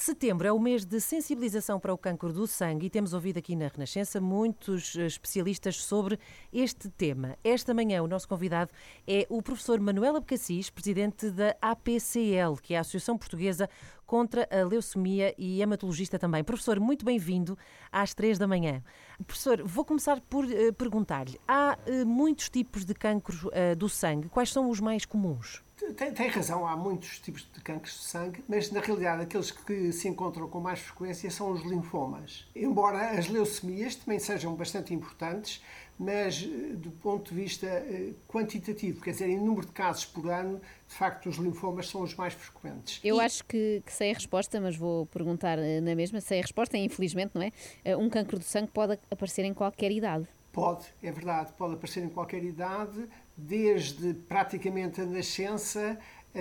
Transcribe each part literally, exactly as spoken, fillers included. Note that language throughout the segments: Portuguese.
Setembro é o mês de sensibilização para o cancro do sangue e temos ouvido aqui na Renascença muitos especialistas sobre este tema. Esta manhã o nosso convidado é o professor Manuel Abcacis, presidente da A P C L, que é a Associação Portuguesa contra a Leucemia, e hematologista também. Professor, muito bem-vindo às três da manhã. Professor, vou começar por uh, perguntar-lhe, há uh, muitos tipos de cancro uh, do sangue, quais são os mais comuns? Tem, tem razão, há muitos tipos de cancros de sangue, mas na realidade aqueles que se encontram com mais frequência são os linfomas. Embora as leucemias também sejam bastante importantes, mas do ponto de vista quantitativo, quer dizer, em número de casos por ano, de facto os linfomas são os mais frequentes. Eu e... acho que, que sei a resposta, mas vou perguntar na mesma. Sei a resposta, infelizmente, não é? Um cancro do sangue pode aparecer em qualquer idade. Pode, é verdade, pode aparecer em qualquer idade, desde praticamente a nascença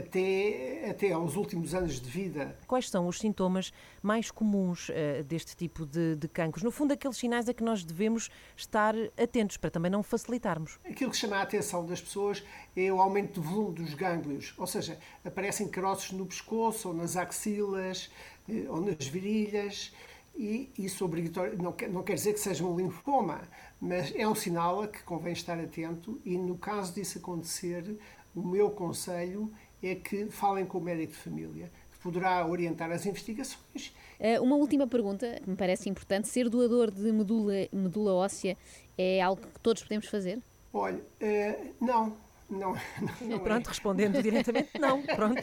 até, até aos últimos anos de vida. Quais são os sintomas mais comuns uh, deste tipo de, de cancros? No fundo, aqueles sinais a que nós devemos estar atentos, para também não facilitarmos. Aquilo que chama a atenção das pessoas é o aumento do volume dos gânglios, ou seja, aparecem caroços no pescoço, ou nas axilas, ou nas virilhas. E isso obrigatório, não quer, não quer dizer que seja um linfoma, mas é um sinal a que convém estar atento e, no caso disso acontecer, o meu conselho é que falem com o médico de família, que poderá orientar as investigações. Uma última pergunta, que me parece importante: ser doador de medula, medula óssea é algo que todos podemos fazer? Olha, uh, não. Não, não, não pronto, é. Respondendo diretamente, não, pronto.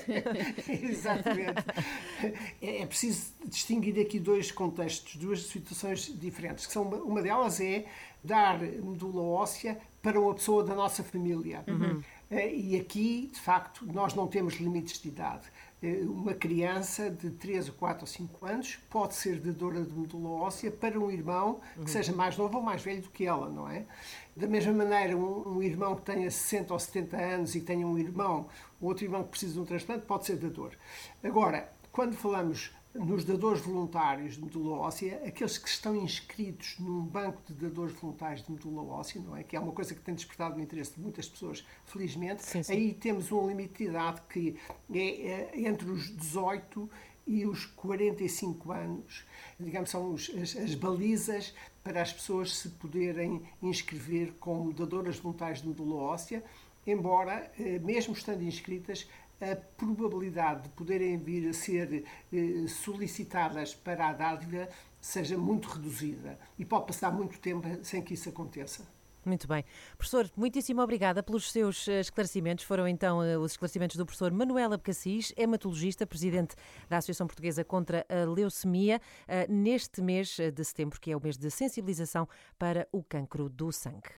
Exatamente. É, é preciso distinguir aqui dois contextos, duas situações diferentes. Que são, uma delas é dar medula óssea para uma pessoa da nossa família. Uhum. E aqui, de facto, nós não temos limites de idade. Uma criança de três, quatro ou cinco anos pode ser dadora de medula óssea para um irmão que uhum. seja mais novo ou mais velho do que ela, não é? Da mesma maneira, um, um irmão que tenha sessenta ou setenta anos e tenha um irmão, outro irmão que precisa de um transplante, pode ser dador. Agora, quando falamos nos dadores voluntários de medula óssea, aqueles que estão inscritos num banco de dadores voluntários de medula óssea, não é? Que é uma coisa que tem despertado o interesse de muitas pessoas, felizmente, sim, sim. Aí temos um limite de idade que é entre os dezoito e os quarenta e cinco anos, digamos, são os, as, as balizas para as pessoas se poderem inscrever como dadoras voluntárias de medula óssea, embora, mesmo estando inscritas, a probabilidade de poderem vir a ser eh, solicitadas para a dádiva seja muito reduzida e pode passar muito tempo sem que isso aconteça. Muito bem. Professor, muitíssimo obrigada pelos seus esclarecimentos. Foram então os esclarecimentos do professor Manuel Abcacis, hematologista, presidente da Associação Portuguesa contra a Leucemia, neste mês de setembro, que é o mês de sensibilização para o cancro do sangue.